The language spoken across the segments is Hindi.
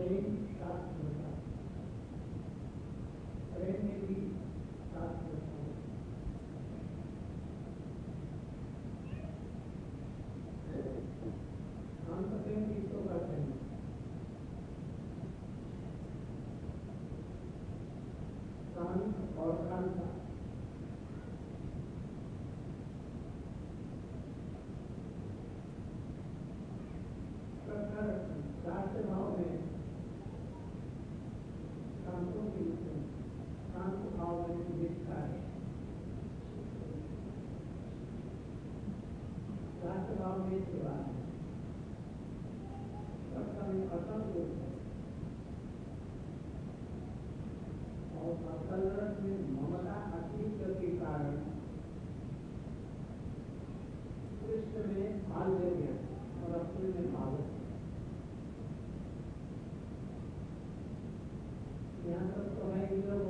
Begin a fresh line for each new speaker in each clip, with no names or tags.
ट्रेन शास्त्र होता है, ट्रेन में भी शास्त्र होता है। हम तो ट्रेन किसको करते हैं? शांत और शांता। शास्त्र भाव में शांतों की शांत भाव में दिखता है। शास्त्र भाव में सेवा है, सबका में असंतोष है और असलरस में ममता अस्तित्व के कारण कृष्ण में भाग ले गया और अपने में भाग। यहाँ तक तो है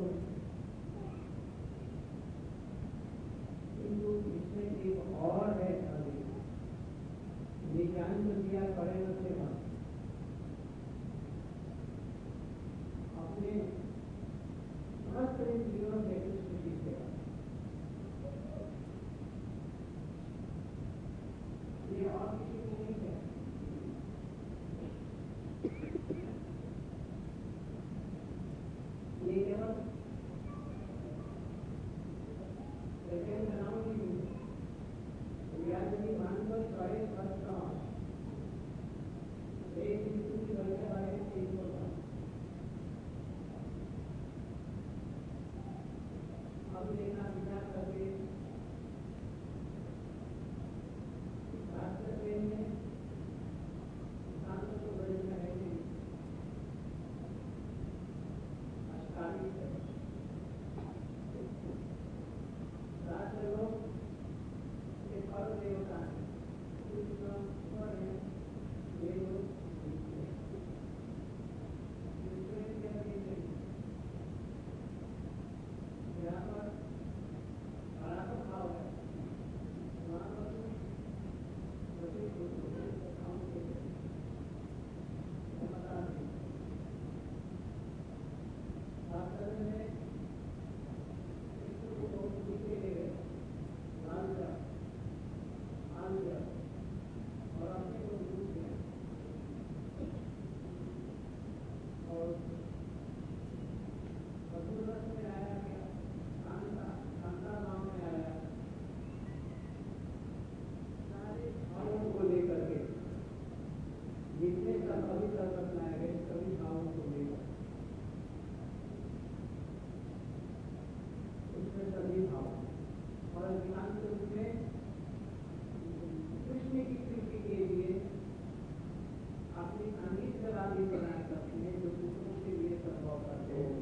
किंतु इसमें एक और है अभी ये ज्ञान जो दिया करेगा सेवा अपने समस्त जीवन से कृष्ण की सेवा। ये और किसी को नहीं है। ये केवल सेकंड नाम की रियालिटी मानकर करे करता एक बिंदु की वजह है एक होता। अब देखना विचार करके शास्त्र प्रेम में शांत को बड़े रहेंगे अष्टाविक है। शास्त्र लोग एक और देवता है, कृष्ण और है ये लोग यहाँ पर बड़ा तो भाव है, वहाँ पर सभी काम के क्षमता नहीं। शास्त्र में कृष्ण को बहुत नीचे ले गए, मान लिया और अपने को दूर किया और मधुरस में आया गया, शांता नाम में आया। सारे भावों को लेकर के जितने का कवि तक अपनाए गए सभी भावों को लेकर उसमें सभी भाव और ज्ञान के रूप में कृष्ण की प्रीति के लिए अपनी अनिष्ट वाली बना सकते हैं जो दूसरों के लिए संभव करते हैं।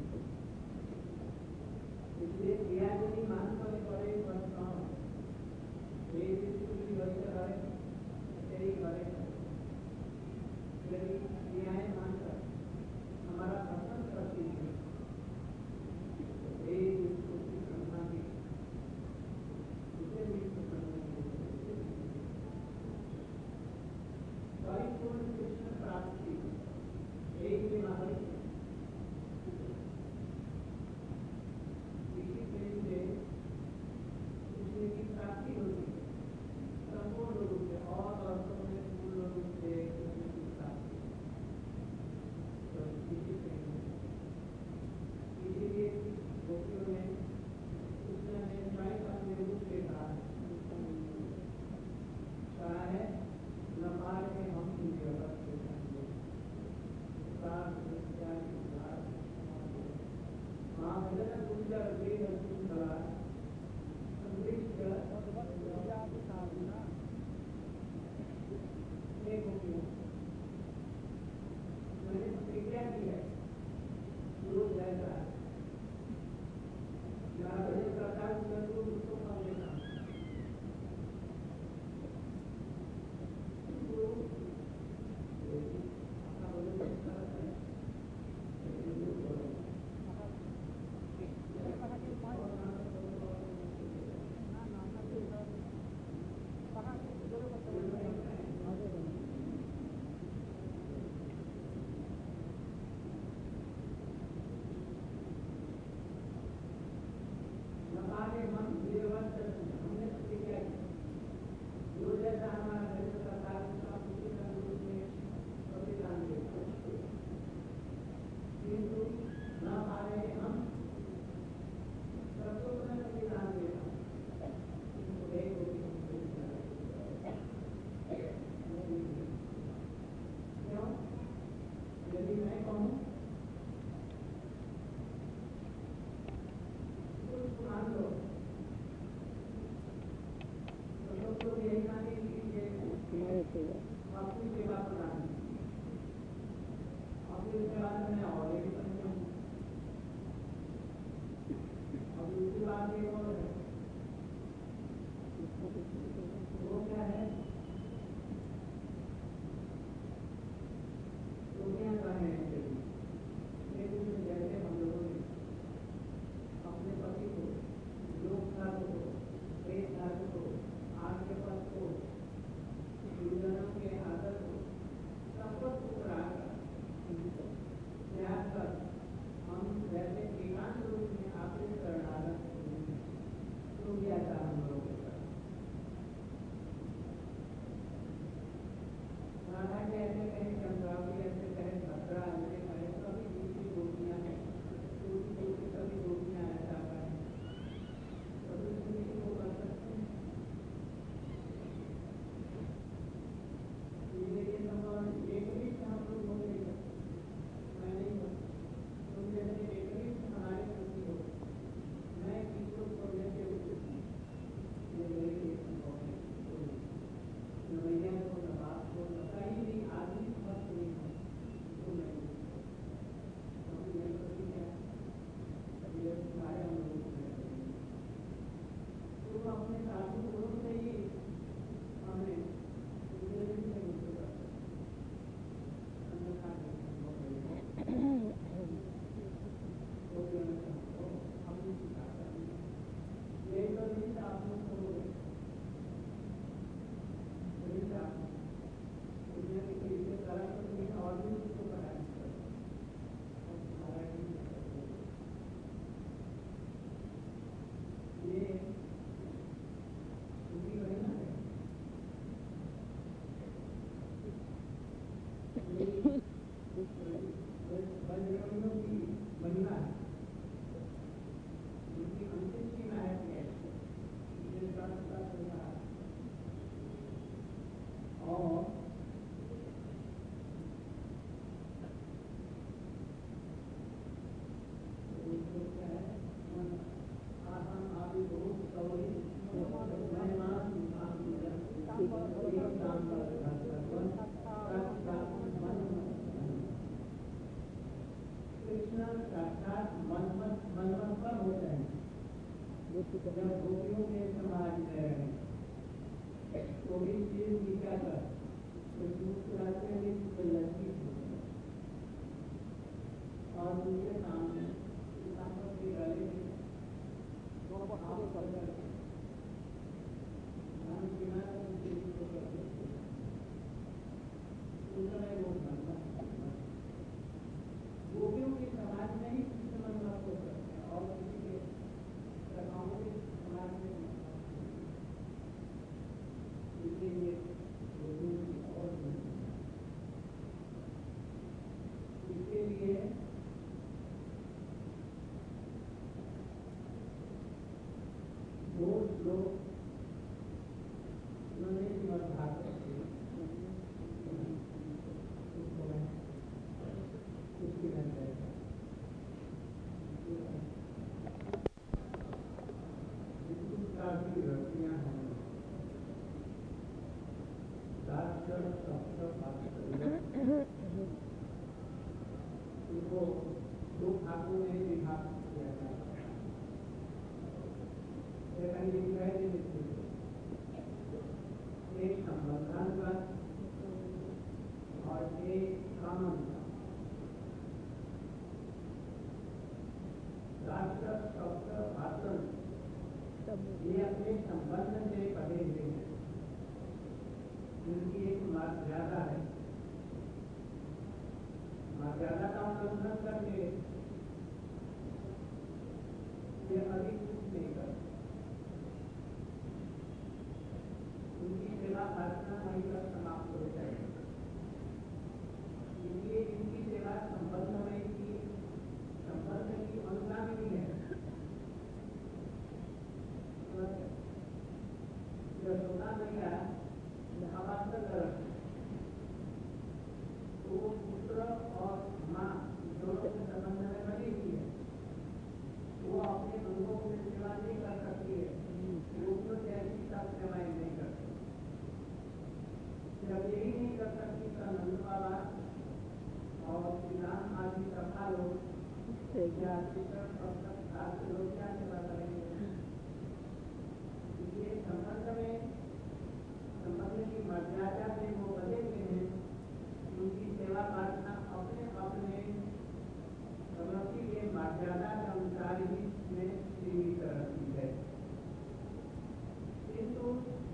इसलिए क्रियाजनी मान पर करे यदि क्रियाएं मानकर हमारा पसंद करती है परिपूर्ण कृष्ण प्राप्ति एक दिन इसी प्रेम से कृष्ण की प्राप्ति होती है संपूर्ण रूप से और अर्थों में पूर्ण रूप से कृष्ण की प्राप्ति। तो इसी प्रेम इसीलिए गोपियों ने कृष्ण ने स्वयं अपने रूप से कहा है न पार के हम जगत के महाभजन गुंजर वेद सुंदरा मैंने प्रतिज्ञा की है गुरु जैसा भजन करता हूँ मैं गुरु उसको कर लेता हूँ। कल्याणियों की महिमा है, उनकी अंतिम सीमा है ये संस्था सेवा। और क्या है आसन आदि बहुत सौरी कृष्ण साक्षात मनमत पर होते हैं जब गोपियों के समाज में रहे तो भी चीज की क्या कर कुछ मुस्कुराते हुए लज्जित होते हैं और उनके सामने की गले में गोपियों के समाज में ही कृष्ण मनमत हो सकते हैं और किसी के सखाओं के समाज में इसलिए गोपियों की और इसके लिए दो श्लोक उन्होंने श्रीमद् भागवत से उसको मैं उसकी काफी रचनियां हैं उनको दो भागों में विभाजित किया जाता है। एक संबंधानुगत और एक कामानुगत। राष्ट्र शब्द भाषण ये अपने संबंध से पढ़े हुए हैं जिनकी एक मर्यादा है। मर्यादा का उल्लंघन करके ये अधिक कुछ नहीं करते। उनकी सेवा प्रार्थना वहीं पर समाप्त हो जाएगी। इसलिए इनकी सेवा संबंध की अनुगामी है। यशोदा मैया अवास्तर गर्भ तो पुत्र और माँ दोनों के संबंध में बनी हुई है। वो अपने बंधुओं की सेवा नहीं कर सकती है, वो तो जैसी सब सेवाएं नहीं करती। जब यही नहीं कर सकती तो नंद बाबा और श्री राम आदि सभा लोग या शिक्षक लोग क्या सेवा करेंगे। इसलिए संबंध की मर्यादा से वो बने हुए हैं। उनकी सेवा प्रार्थना अपने अपने समर्थी के मर्यादा के अनुसार ही में सीमित रहती है। किंतु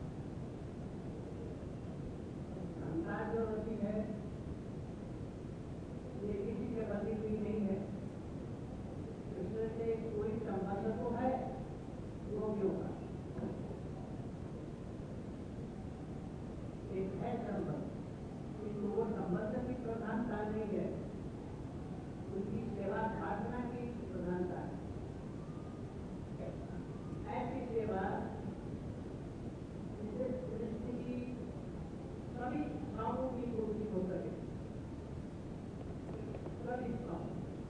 संसार जो होती है ये किसी से बंधी हुई नहीं है। कृष्ण से कोई संबंध तो है गोपियों का, एक है संबंध, किंतु वो संबंध की प्रधानता नहीं है, उनकी सेवा प्रार्थना की प्रधानता है। ऐसी सेवा जिससे सृष्टि की सभी भावों की पूर्ति हो सके। सभी भाव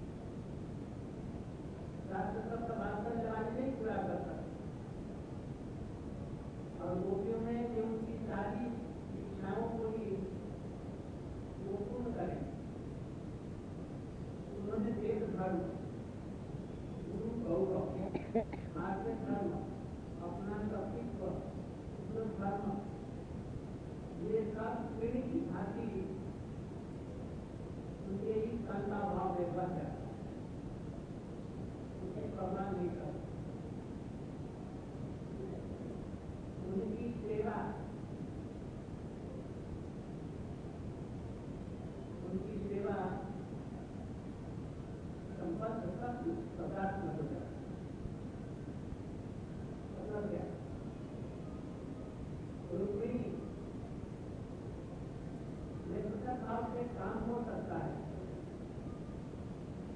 राष्ट्र शब्द वास्तव जवानी नहीं पूरा कर सकते और गोपियों में जो उनकी सारी इच्छाओं को ही वो पूर्ण करें। उन्होंने देश धर्म, गुरु गौरव, आर्य धर्म, अपना सत्वित्व, धर्म, ये सब पीढ़ी की भांति उनके ही संता भाव में बच जाता है, उसे प्रमाण नहीं कर। उनकी सेवा संबंध सब पदार्थ में हो जाता है। मतलब क्या रुक्मिणी निष्ठा भाव से काम हो सकता है,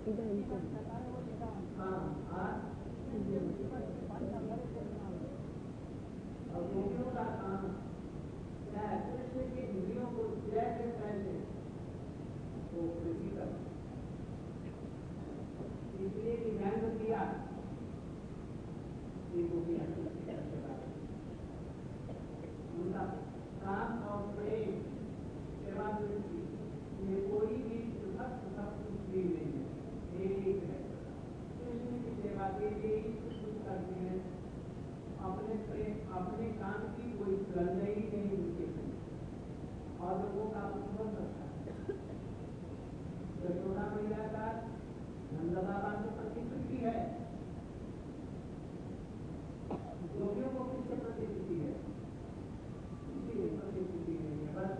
हाँ हाँ और गोपियों का काम क्या है? कृष्ण की इंद्रियों को जैसे पहले वो खुशी कर, इसलिए कि व्यंग किया उनका काम और प्रेम सेवा दृष्टि में कोई भी पृथक कुछ भी नहीं है, एक है। कृष्ण की सेवा के लिए ही कुछ करते हैं, अपने काम की कोई गंध ही नहीं उनके और लोगों का उपभोग करता है। यशोदा मैया का नंद बाबा से प्रतिकृति है, गोपियों को किससे प्रतिकृति है? इसीलिए प्रतिकृति नहीं है, बस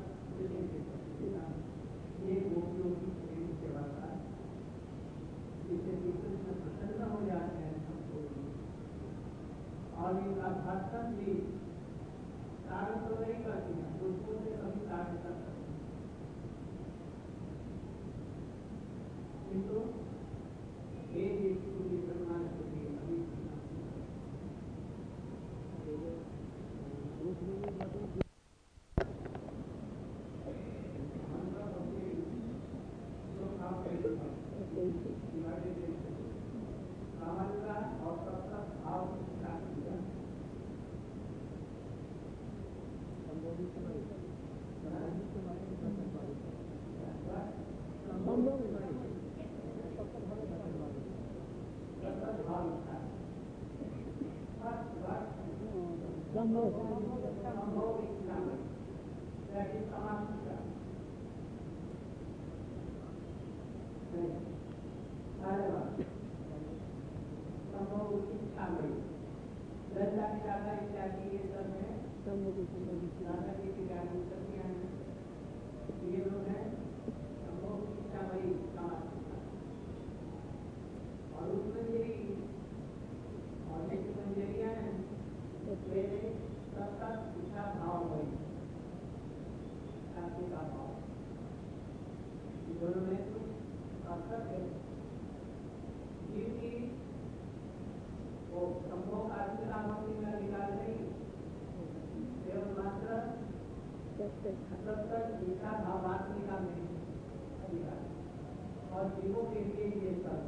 ये गोपियों की प्रेम सेवा का, जिससे कृष्ण प्रसन्न हो जाते हैं सबको। और इनका भक्तन भी कार्य तो नहीं करती है, उसको से कभी कार्य कर सकते हैं, किंतु एक व्यक्ति को भी प्रमाण के लिए अभी और तब तक भाव ये लोग हैं और उसमें यही और एक मंजरिया है सबका इच्छा भाव वही शांति का भाव, दोनों में कुछ अर्थक है, जिनकी वो संभव आत्मिका भक्ति का अधिकार नहीं, केवल मात्र तक इच्छा भावात्मिका में अधिकार, और जीवों के लिए ये सब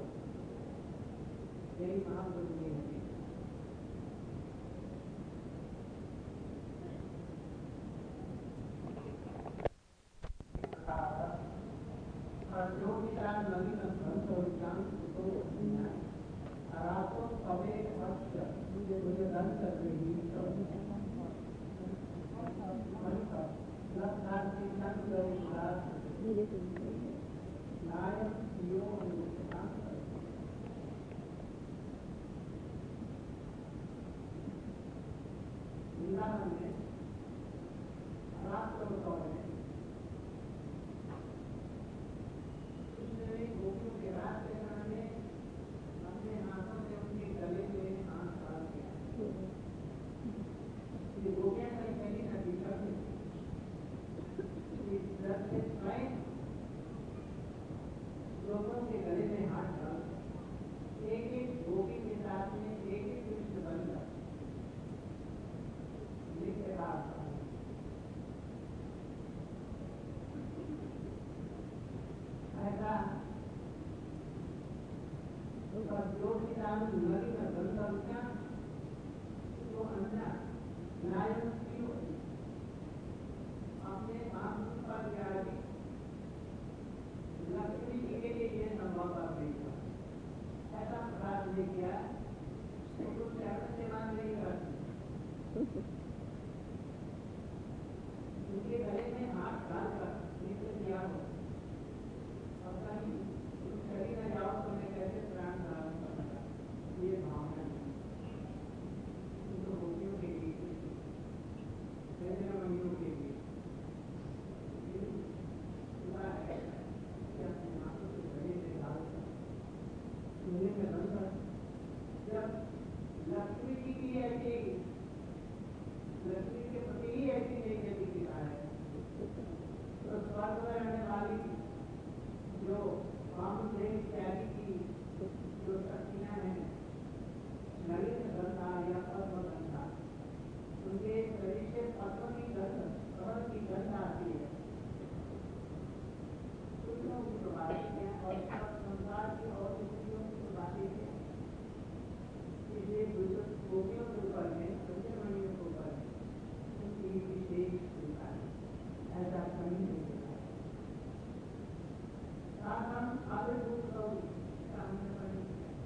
यही महापुरुष ने है। जो विचार नवीन ग्रंथ और ज्ञान तो रातों सवे वर्ष मुझे रन कर रही नायक वृंदावन में राष्ट्र में गोपियों के रात में अपने हाथों से उनके गले में हाथ डाल दिया। गोपियां कहीं पहली नदी से स्वयं लोगों के गले में हाथ डाल, एक एक गोपी के साथ में एक एक कृष्ण बनकर लिखते बात ऐसा जो किसान नदी में बंद उठा तो अन्ना नायक अपने आप पर लक्ष्मी जी के लिए ये संभव कर नहीं था, ऐसा प्रयास नहीं किया तो कुछ सेवा नहीं करती, उनके गले में हाथ डालकर नित्य किया हो, और कहीं चली न जाओ तो मैं कैसे प्राण धारण करूंगा, ये भावना तो गोपियों के लिए मणियों के लिए जब लक्ष्मी जी की ऐसी लक्ष्मी के प्रति ही ऐसी नहीं गति दिखाए तो स्वर्ग में रहने वाली जो काम से त्यागी की पत्रों की गंध आती है, पुरुषों की तो बातें हैं और संसार की और स्त्रियों की तो बातें हैं। इसलिए गोपियों के ऊपर में, पंचमणियों के ऊपर में उनकी विशेष कृपा है, ऐसा कहीं नहीं देखा। साथ हम आविर्भूत गौरी सामने पढ़ी,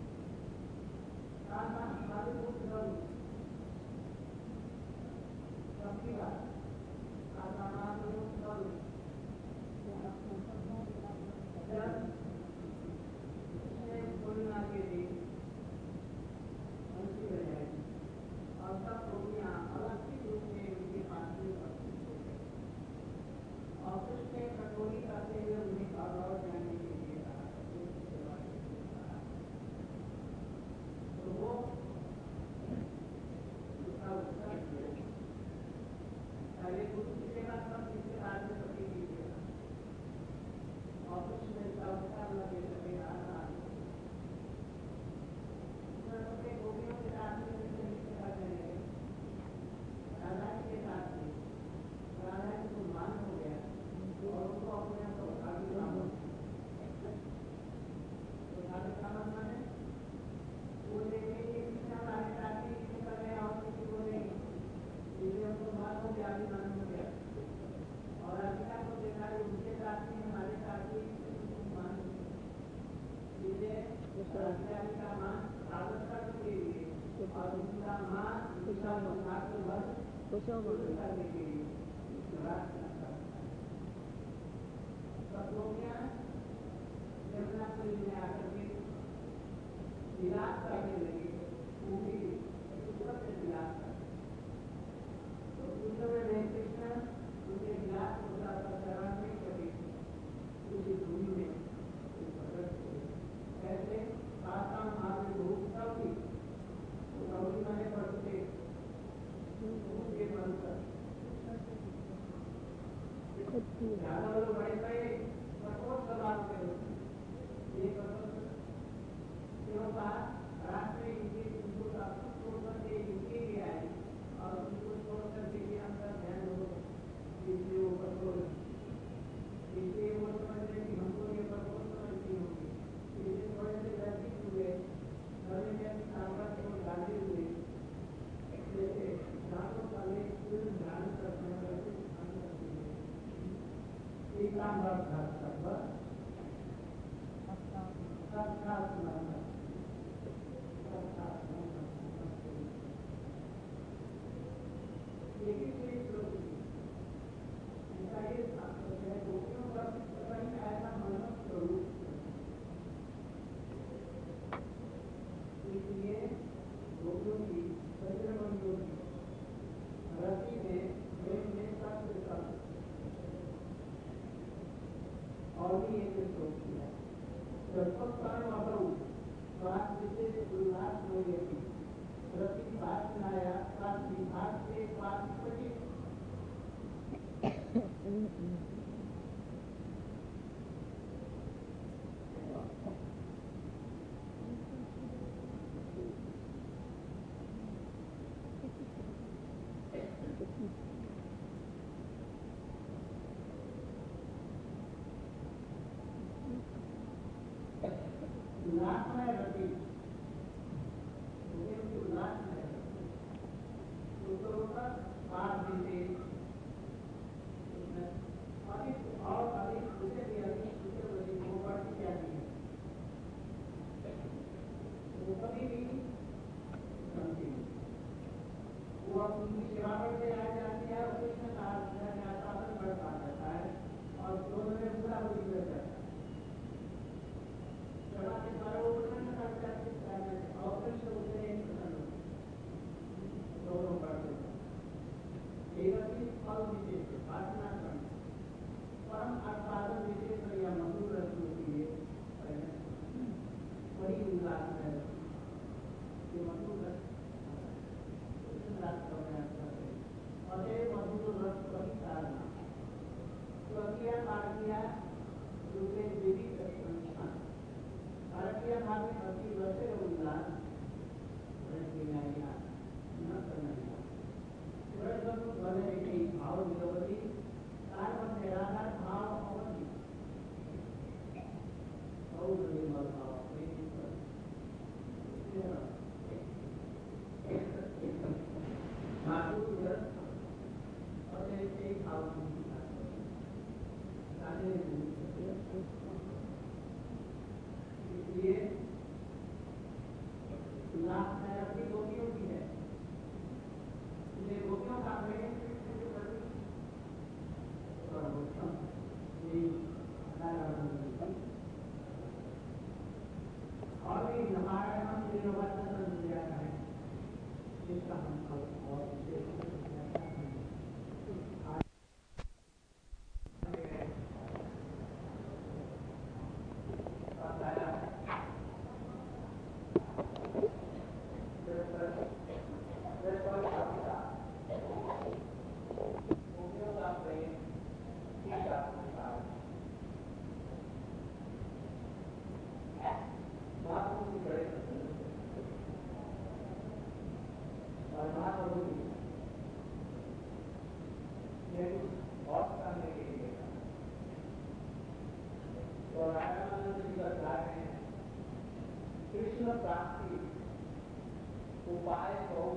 साथ हम आविर्भूत गौरी सबकी बात, साथ हम आविर्भूत गौरी जब पूर्णिमा के दिन बंसी बजाई और सब गोपियां अलग रूप में उनके पास में उपस्थित हो गए और कृष्ण ने कटोरी करते हुए उन्हें और जाने के लिए कहा, सेवा के लिए कहा। तो वो उसका उत्तर दिया, पहले गुरु की सेवा सब इसके बाद में पति की सेवा और कृष्ण ने उसका उत्तर लगे सके राधा गोपियों के साथ में सेवा करेंगे, राधा के साथ में राधा जी को मान हो गया और उनको अपने आप को आगे सामने माने वो देखे कि कृष्ण हमारे साथ में किसी कर रहे और किसी को नहीं, इसलिए उनको मान हो गया, अभिमान हो गया और राधिका को देखा कि उनके साथ में हमारे साथ में उनको मान हो गया, इसलिए राधिका जी का मान साधन करने के लिए और उनका मान उनका संघात को बस करने के लिए सब गोपियां यमुनापुरी में आकर के विलास करने लगी, उनकी ऊपर से विलास कर तो उस समय में कृष्ण उनके विलास को चरण में कभी उसी भूमि में प्रकट हुए। ऐसे आसाम आविर्भूत गौरी, तो गौरी माने पढ़ते उनके मंत्र ज्यादा लोग बड़े बड़े कठोर सवाल करो, ये राष्ट्र इनके उनको छोड़ करके इनके लिए आए और उनको छोड़ करके हम का ध्यान हो, इसलिए वो कठोर, इसलिए वो समझ रहे कि हमको ये कठोर समझती होगी, इसलिए थोड़े से व्यतीत हुए, थोड़े से सामर्थ्य को गाली हुए, जैसे दांतों का एक ध्यान करने वाले एकांबर इसलिए गोपियों की पंचमणियों की रति में प्रेम में और भी एक श्लोक किया, विशेष उल्लास हो गई रति बात सुनाया विभाग से बात पड़ी उल्लासमय रति उल्लासमय पाठ विशेष अधिक और अधिक उसे भी अधिक वो बढ़ती जाती है, वो कभी भी समझी वो अपनी सेवा करते आ जाती है और कृष्ण का शासन बढ़ता जाता है और दोनों में पूरा हो जाता है। सेवा के द्वारा वो प्रसन्न कर जाते हैं और कृष्ण उसे नहीं प्रसन्न दोनों करते फल विशेष प्रार्थना करना परम आस्वादन विशेष या मधुर रत्नों के लिए बड़ी उल्लास है ये मधुर अतः मधुर रस बड़ी साधना स्वकीय भारतीय रूपे देवी संस्थान भारतीय भाग में अति रसे उल्लास न करना बड़े भले जिसका हम कल और कृष्ण प्राप्ति उपाय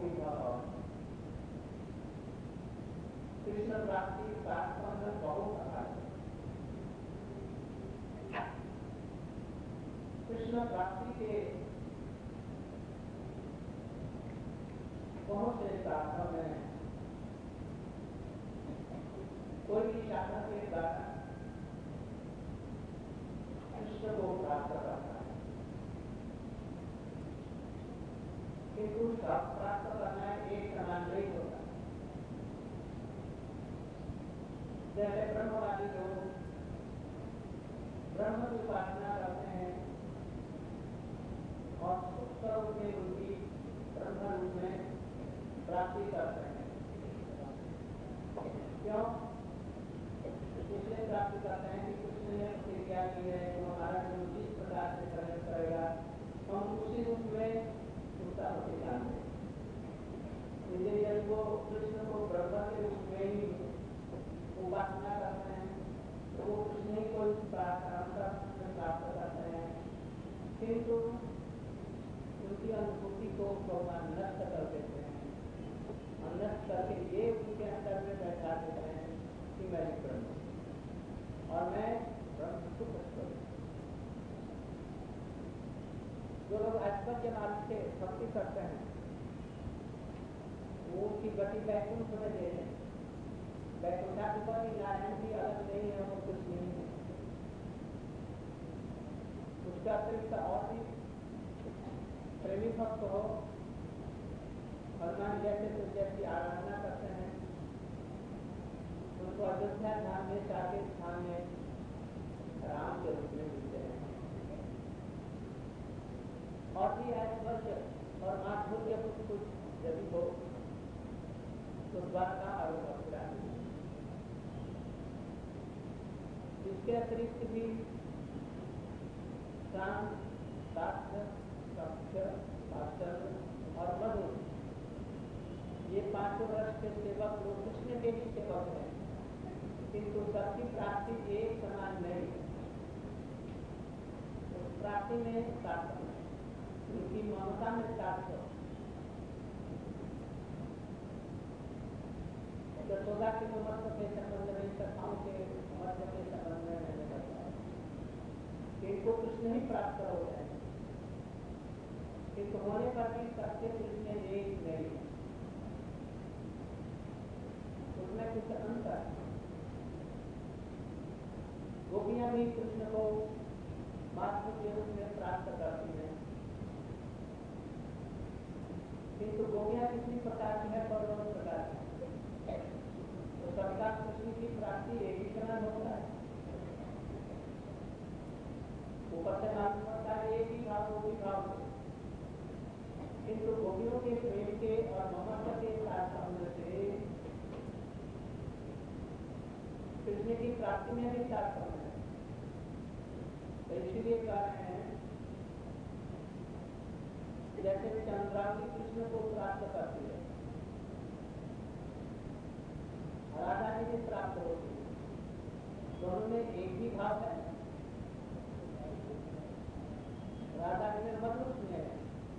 कृष्ण प्राप्ति प्राप्त में बहुत प्रकार कृष्ण प्राप्ति के बहुत से साधन में कोई भी साधन के द्वारा कृष्ण को प्राप्त करता है, किंतु सब प्राप्त करना एक समान नहीं होता। जैसे ब्रह्मवादी लोग ब्रह्म की उपासना करते हैं और सुख स्वरूप में उनकी ब्रह्म रूप में प्राप्ति करते हैं। क्यों? इसलिए प्राप्ति करते हैं कि कृष्ण ने प्रतिज्ञा की है कि हमारा जो जिस प्रकार से कर्म करेगा हम उसी रूप में उसका प्रतिज्ञा दें। इसलिए यदि वो कृष्ण को ब्रह्म के रूप में ही उपासना करते हैं तो वो कृष्ण ही को प्राप्त करते हैं, किंतु उनकी अनुभूति को भगवान नष्ट कर देते हैं और नष्ट करके ये उनके अंदर में बैठा देते हैं कि मैं ब्रह्म और मैं ब्रह्म सुख करूँ। जो लोग ऐश्वर्य मार्ग से भक्ति करते हैं वो उनकी गति वैकुंठ में दे रहे हैं। वैकुंठाधिपति नारायण की अलग नहीं है, वो कुछ नहीं है। उसका अतिरिक्त और भी प्रेमी भक्त हो हनुमान जैसी आराधना करते हैं उनको अयोध्या धाम में साकेत धाम में राम के रूप में मिलते हैं। और भी ऐश्वर्य और माधुर्य कुछ यदि हो तो द्वारका और मथुरा। इसके अतिरिक्त भी शांत, शास्त्र, सत्य, वात्सल्य और मधुर ये पांचों रस के सेवक लोग कृष्ण के ही सेवक हैं, किंतु सबकी प्राप्ति एक समान नहीं। उस प्राप्ति में सार्थक है, उनकी ममता में सार्थक। यशोदा के महत्व के संबंध में कथाओं के महत्व के संबंध में मैंने बताया कि इनको कृष्ण ही प्राप्त हो जाए, किंतु होने पर भी सबके कृष्ण एक नहीं, उसमें कुछ अंतर। गोपियां भी कृष्ण को मातृ के रूप में प्राप्त करती हैं, किंतु गोपियां किसी प्रकार की है पर प्रकार की, तो सबका कृष्ण की प्राप्ति एक ही समान होता है। ऊपर से मालूम होता है एक ही भाव दो ही भाव से, किंतु गोपियों के प्रेम के और ममत्व के साथ होने से कृष्ण की प्राप्ति में भी साथ होना है। तो इसीलिए कह रहे हैं जैसे चंद्रावली कृष्ण को प्राप्त करती है, राधा जी से प्राप्त होती है, दोनों में एक ही भाव है। राधा जी में मधुर स्नेह है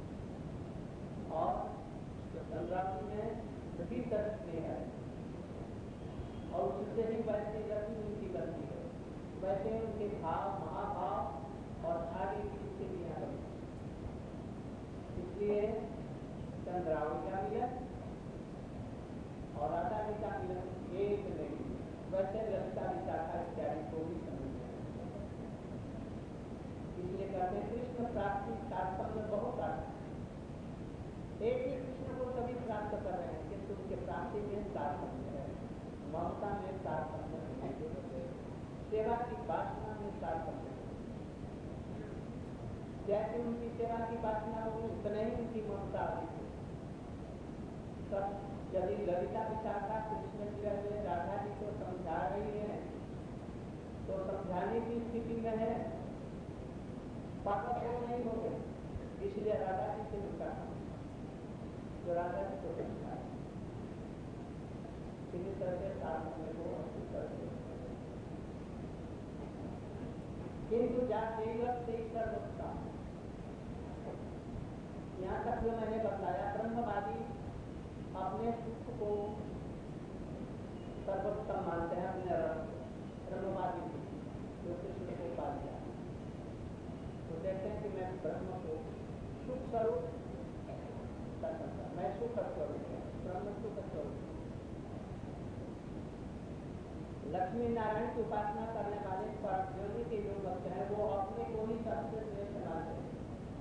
और चंद्रावली में भीतर स्नेह है और उससे ही वैसे गति उनकी गति है, वैसे उनके भाव महाभाव और आगे की स्थितियां हैं। इसलिए चंद्रावली का मिलन और राधा जी का मिलन एक नहीं, वैसे ललिता विशाखा इत्यादि को भी समझना है। इसलिए कहते हैं कृष्ण प्राप्ति शास्त्र में बहुत आता है। एक ही कृष्ण को सभी प्राप्ति में तारतम्य है, ममता में तारतम्य है, सेवा की वासना में तारतम्य है। जैसे उनकी सेवा की वासना होगी उतना ही उनकी ममता अधिक है। सब यदि ललिता विशाखा कृष्ण जी में राधा जी को समझा रही है तो समझाने की स्थिति में है, पापा को नहीं हो गए, इसलिए राधा जी से उनका जो राधा जी को समझा किसी तरह से तारतम्य को अस्वीकार करते, किंतु जाते सर्वोत्तम। यहाँ तक जो मैंने बताया, ब्रह्मवादी अपने सुख को सर्वोत्तम मानते हैं, अपने रस ब्रह्मवादी जो कृष्ण को पा लिया तो कहते हैं कि मैं ब्रह्म को सुख स्वरूप कर सकता, मैं सुख स्वरूप हूँ, ब्रह्म सुख स्वरूप। लक्ष्मी नारायण की उपासना करने वाले परयोगी के जो भक्त हैं वो अपने को ही सबसे श्रेष्ठ मानते हैं।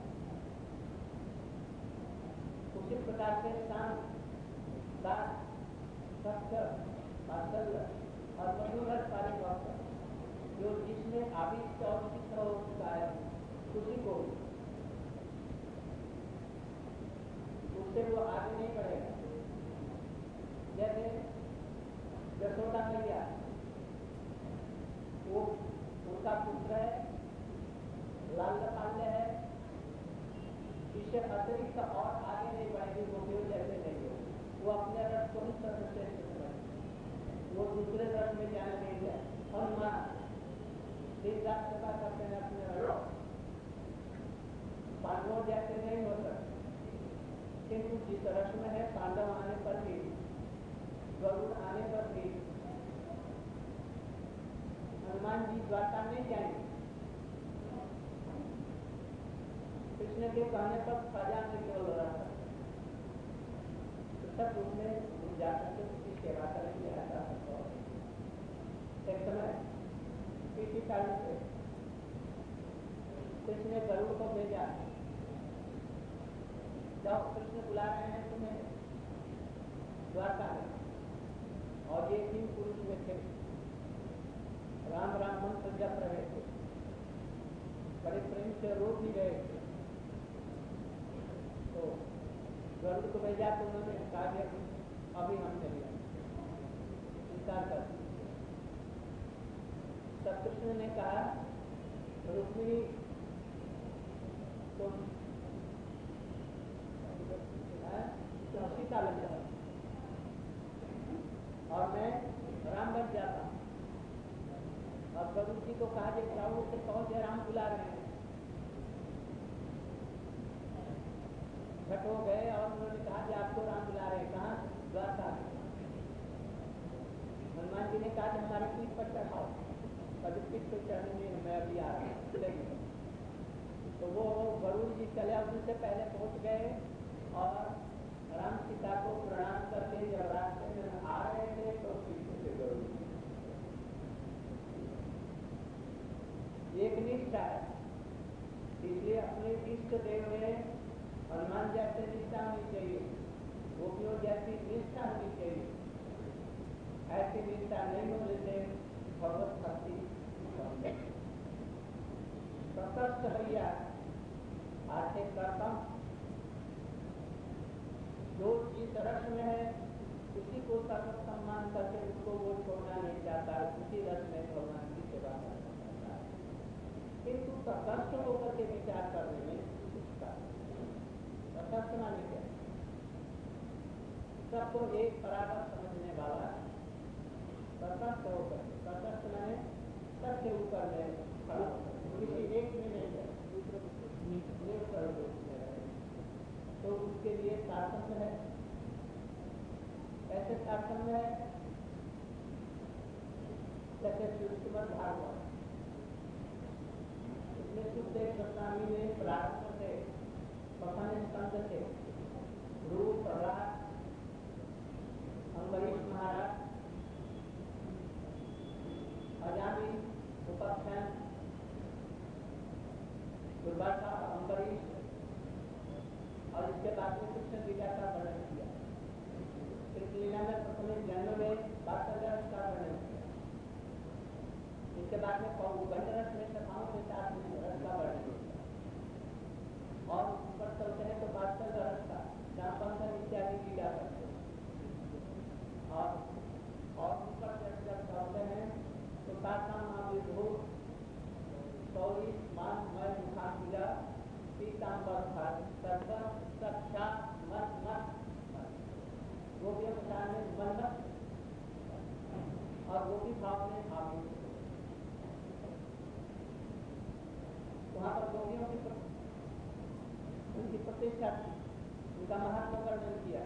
उसी प्रकार से शांत, दास, सत्य, वात्सल्य और मधुर सारे भक्त जो जिसमें आविष्ट और चित्त हो चुका है उसी को, उससे वो आगे नहीं बढ़ेगा। जैसे यशोदा मैया, वो उनका पुत्र है, लाल पाल्य है, इससे अतिरिक्त और आगे नहीं बढ़ेगी, वो क्यों जैसे नहीं हो, वो अपने रस को ही सर्वश्रेष्ठ समझते, वो दूसरे रस में जाने नहीं जाए। हनुमान दिन रात सेवा करते हैं अपने रस, पांडव जैसे नहीं हो सकते, किंतु जिस रस में है पांडव आने पर भी, गरुड़ आने पर भी हनुमान जी द्वारका नहीं जाएंगे। कृष्ण के कहने पर सजा में केवल रहा तो सब उसमें जाकर के उसकी सेवा करेंगे। ऐसा एक समय किसी कारण से कृष्ण ने गरुड़ को भेजा, जाओ कृष्ण बुला रहे हैं तुम्हें द्वारका में, और ये 3 पुरुष में थे, राम राम मंत्र जप रहे थे, बड़े प्रेम से रो भी रहे थे। तो गरुड़ को भेजा तो उन्होंने कहा अभी हम चले स्वीकार कर। तब कृष्ण ने कहा रुक्मिणी तुम सीता बन जाओ और मैं राम बन जाता हूँ। और गरुड़ जी को कहा जाओ से कहो राम बुला रहे हैं। घट हो गए और उन्होंने कहा कि आपको राम बुला रहे हैं, कहाँ? द्वारका। हनुमान जी ने कहा कि हमारे पीठ पर चढ़ाओ, कभी पीठ पर चढ़ने में मैं अभी आ रहा हूँ। तो वो गरुड़ जी चले, उनसे पहले पहुंच गए और राम सीता को प्रणाम करके जब रास्ते में आ रहे थे तो पीछे से गरुड़ एक निष्ठा है, इसलिए अपने इष्ट देव में हनुमान जैसे निष्ठा होनी चाहिए, गोपियों जैसी निष्ठा होनी चाहिए। ऐसी निष्ठा नहीं होने से भगवत भक्ति प्रशस्त भैया आर्थिक कर्तम जो जिस रस में है उसी को सर्वोत्तम मान करके उसको वो छोड़ना नहीं चाहता, उसी रस में भगवान की सेवा करना चाहता है। किंतु तटस्थ होकर के विचार करने में तटस्थ माने क्या, सबको एक बराबर समझने वाला तटस्थ होकर, तटस्थ माने सबके ऊपर में खड़ा होकर, किसी एक में नहीं है, तो उसके लिए तारतम्य है। ऐसे तारतम्य है जैसे श्रीमद् भागवत, इसमें सुखदेव गोस्वामी ने प्रारंभ से प्रथम स्कंद से रूप, प्रहलाद, अम्बरीश महाराज, अजामी, उपाख्यान, दुर्वासा, अम्बरीश और इसके बाद में कृष्ण लीला का वर्णन किया। कृष्ण लीला में भाव में आवेश वहां पर गोपियों की उनकी प्रतिष्ठा थी, उनका महत्व वर्णन किया,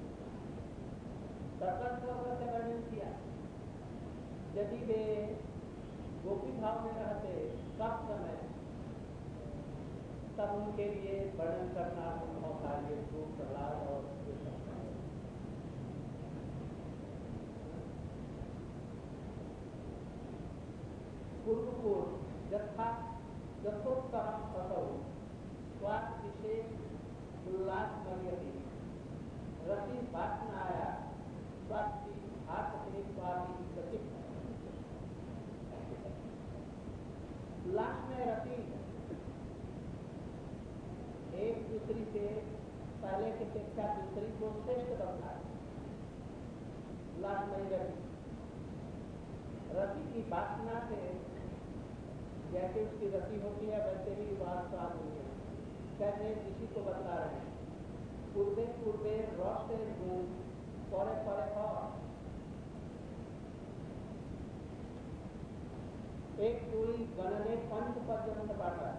प्रकट होकर से वर्णन किया। यदि वे गोपी भाव में रहते सब समय, तब उनके लिए वर्णन करना संभव था, ये प्रहलाद और पूर्व यथोत्तरम असौ स्वाद विशेष उल्लास मर्यति रति वासनाया स्वाति आत्मे स्वाति गति। उल्लास में रति एक दूसरी से पहले की अपेक्षा दूसरी को श्रेष्ठ बनता है। उल्लास में रति की वासना से जैसे उसकी रति होती है वैसे ही वासना होती है। कैसे किसी को बता रहे हैं, पूर्वे पूर्वे रौसे गुण परे परे और एक पूरी गणने पंच पर्यंत बाटा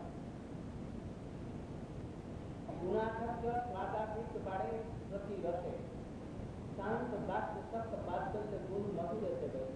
गुणाधक स्वादाभित बाड़े रति रथे शांत वाक्य सत्य वात्सल्य गुण मधुर से गए।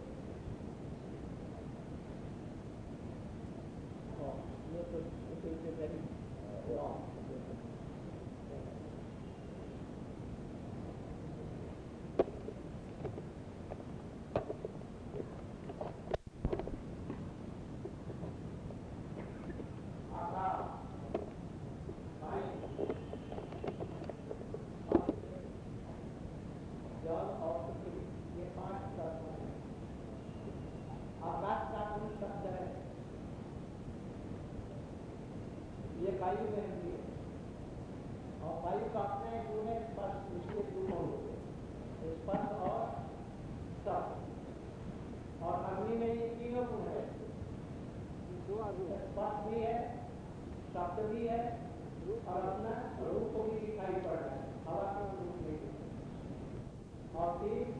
वायु में रहती है और वायु का अपना एक गुण है स्पर्श, उसके गुण होते हैं स्पर्श और शब्द। और अग्नि में ये तीनों गुण है, स्पर्श भी है, शब्द भी है और अपना रूप को भी दिखाई पड़ रहा है, हवा का रूप नहीं। और फिर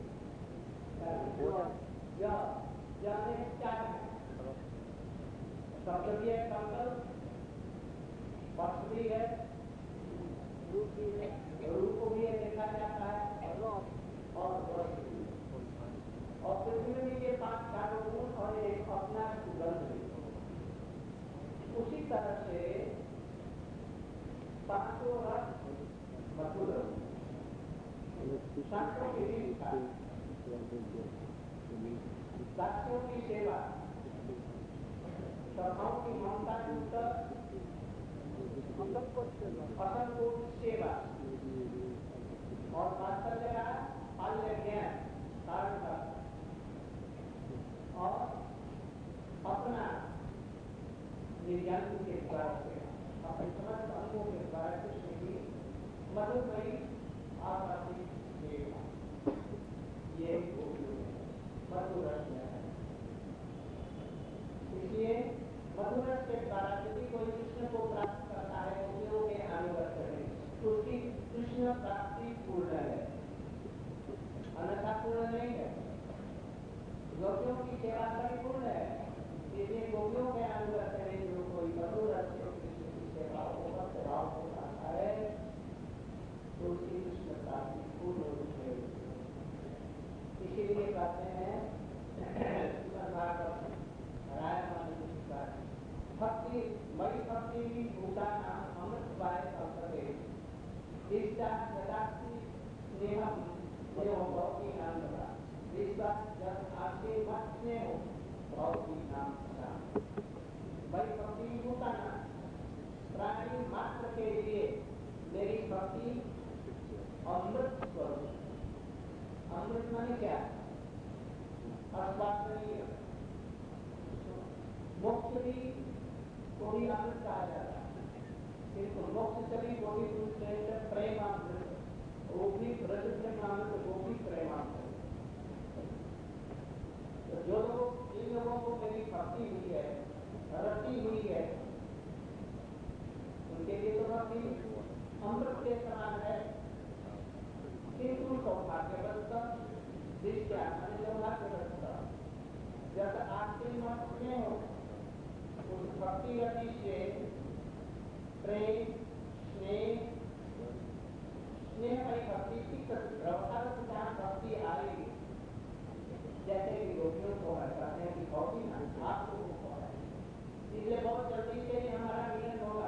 क्या है, शब्द भी है, संकल्प स्पर्श भी है, रूप भी है, रूप को भी देखा जाता है और पृथ्वी में ये 5 चारों गुण और एक अपना सुगंध भी। उसी तरह से पांचों रस मधुर साक्षियों की सेवा, सभाओं की ममता युक्त असंकोच सेवा और वात्सल्य का पाल्य ज्ञान कारण का और अपना निर्यात के द्वारा से अपने समस्त अंगों के द्वारा कृष्ण की मधुमयी आपाती सेवा, ये मधुर रस है। इसलिए मधुर रस के द्वारा यदि कोई कृष्ण को प्राप्त करता है गोपियों के अनुगत करें तो उसकी कृष्ण प्राप्ति पूर्ण है, अन्यथा पूर्ण नहीं है। गोपियों की सेवा परिपूर्ण है, इसलिए गोपियों के अनुगत करें जो कोई मधुर रस से कृष्ण की सेवा को भाव को करता है तो उसकी कृष्ण प्राप्ति पूर्ण रूप से। इसीलिए कहते हैं भक्ति मई भक्ति भी भूता नाम अमृत बाय कल्पते इसका यदास्ति स्नेहम एवं भक्ति नाम बता इसका जब आपके मत स्नेह हो भक्ति नाम बता। मई भक्ति भूता नाम प्राणी मात्र के लिए मेरी भक्ति अमृत स्वरूप। अमृत माने क्या? अस्वादनीय मोक्ष भी को भी अमृत कहा जाता है, किंतु मोक्ष से भी वो भी दूसरे प्रेमामृत, वो भी ब्रज प्रेमामृत, वो भी प्रेमामृत। तो जो लोग इन लोगों को मेरी भक्ति हुई है, रति हुई है, उनके लिए तो भक्ति अमृत के समान है, किंतु सौभाग्यवंत दृष्टि सौभाग्यवंत जब आपके मत में हो उस भक्ति गति से प्रेम स्नेह स्नेहमयी भक्ति की व्यवहार से जहाँ भक्ति आएगी, जैसे कि गोपियों को कहते हैं कि भक्ति ना आपको हो है, इसलिए बहुत जल्दी से ही हमारा मिलन होगा।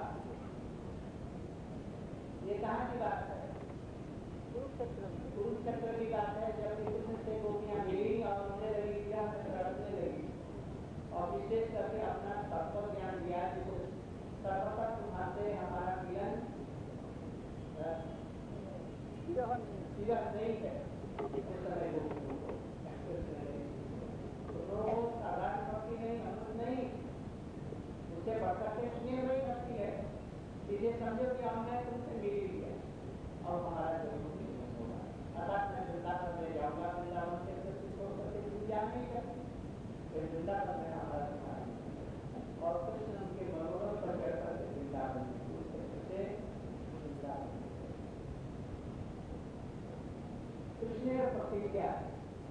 ये कहाँ की बात है? कुरुक्षेत्र की बात है, जब कृष्ण से गोपियां मिली और उन्हें लगी लड़ने लगी और विशेष करके अपना तत्व ज्ञान दिया, जिसे सर्वप्रथम तुम्हारे हमारा मिलन नहीं है। तो साधारण भक्ति नहीं, अमृत नहीं, उससे बढ़कर के स्नेहमयी भक्ति है। इसे समझो कि हमने तुमसे मिली है और हमारा जरूर होगा। अर्थात मैं वृंदावन में जाऊंगा, वृंदावन से छोड़ करके पूजा नहीं करती, फिर वृंदावन में हमारा तुम्हारा और कृष्ण उनके मनोरम पर चढ़ करके वृंदावन में कृष्ण प्रतिज्ञा है।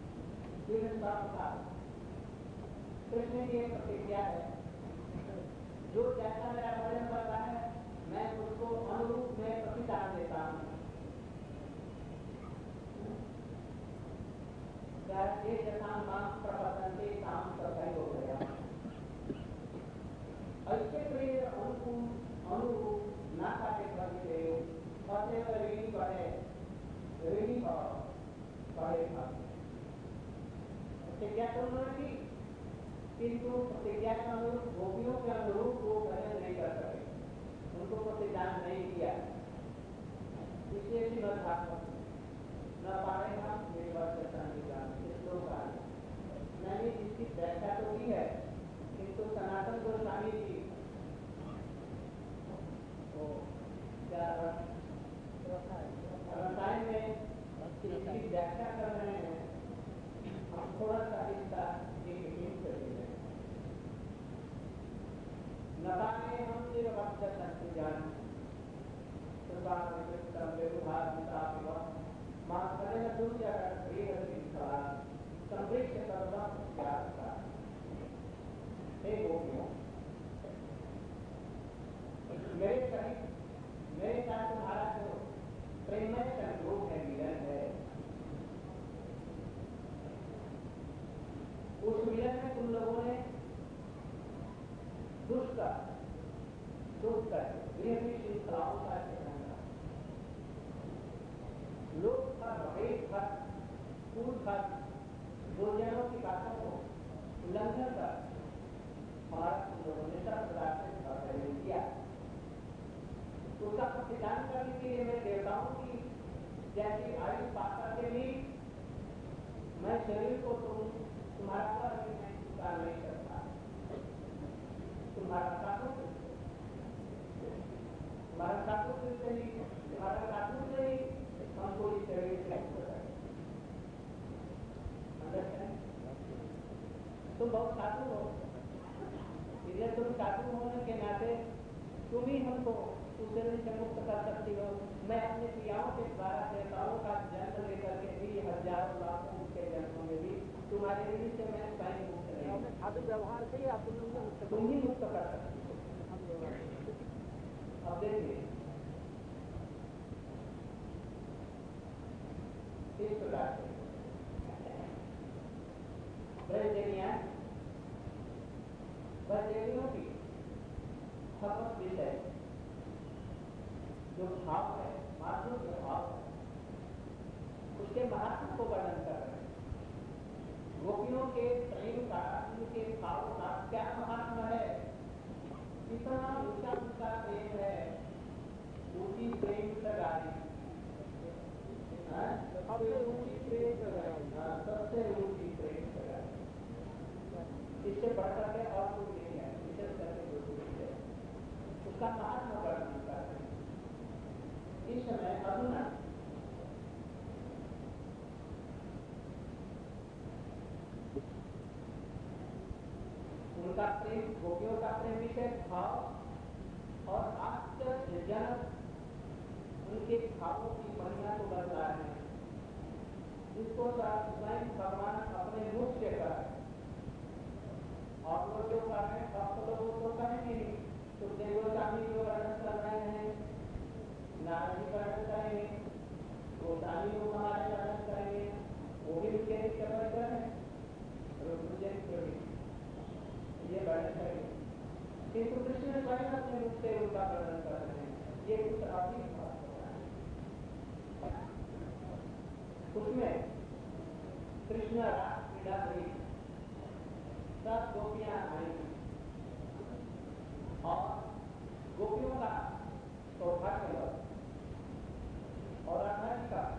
कृष्ण की प्रतिज्ञा है, जो जैसा मेरा भजन करता है मैं उसको अनुरूप में प्रतिदान देता हूँ। ये जैसा नाम प्रपतन के काम सफाई हो गया, ऐसे प्रिय अनुरूप नाथा के प्रति अतएव ऋणी बढ़े प्रतिज्ञा तो उन्होंने की, किंतु प्रतिज्ञा के अनुरूप गोपियों के अनुरूप वो भजन नहीं कर सके, उनको प्रतिदान नहीं किया। इसलिए न पाएगा मेरे मैंने इसकी व्याख्या तो की है, किंतु सनातन गोस्वामी जी क्या रसायन में इसकी व्याख्या कर रहे हैं। हम थोड़ा सा इसका एक कर देते हैं। नताने हम निरवक्त शक्ति जान मेरे साथ तुम्हारा जो प्रेममय संयोग है, मिलन है, उस मिलन में तुम लोगों ने दुष्ट श्रृंखलाओं का लोक का भवेद भर पूर्व भर दुर्जनों की बातों को उल्लंघन कर हमारा तुम लोगों ने सब प्रकार से किया। उसका प्रतिदान करने के लिए मैं देवताओं की जैसी आयु पाकर के भी मैं शरीर को तुम्हारा पर मैं स्वीकार नहीं करता। तुम्हारा साधु से ही हमको इस शरीर से तुम बहुत साधु हो, इसलिए तुम साधु होने के नाते तुम ही हमको उस शरीर से मुक्त कर सकती हो। मैं अपने क्रियाओं के द्वारा देवताओं का जन्म लेकर के भी हजारों लाखों के जन्मों में भी तुम्हारे ऋण से मैं स्वयं मुक्त नहीं, साधु व्यवहार से ही तुम ही मुक्त कर सकती हो। अब देखिए इस प्रकार से ब्रजदेवियों की भगवत विषय जो भाव है, माधुर्य भाव है, उसके महत्व को वर्णन कर रहे हैं। गोपियों के प्रेम का, उनके भाव का क्या महत्व है, इतना ऊंचा उनका प्रेम है, ऊंची प्रेम लगाई सबसे ऊंची प्रेम लगाई, इससे बढ़कर के और कुछ नहीं है, विशेष करके उसका महत्व वर्णन कर रहे हैं। इस समय अधुना उनका प्रेम, गोपियों का प्रेम विशेष भाव और आश्चर्यजनक उनके भावों की महिमा को बता रहे हैं, जिसको स्वयं भगवान अपने मुख से कर और वो जो कर रहे हैं सब तो वो तो करेंगे ही। सुखदेव गोस्वामी जो वर्णन कर रहे हैं, नारद जी वर्णन करेंगे, गोस्वामी लोग हमारे वर्णन करेंगे, वो भी उनके नित्य परिकर हैं, ये वर्णन करेंगे। किंतु कृष्ण स्वयं अपने रूप से उनका वर्णन कर रहे हैं, ये कुछ अभी बात हो रहा है। उसमें कृष्ण रास क्रीड़ा हुई, सब गोपियां आई और गोपियों का सौभाग्य और अनादि का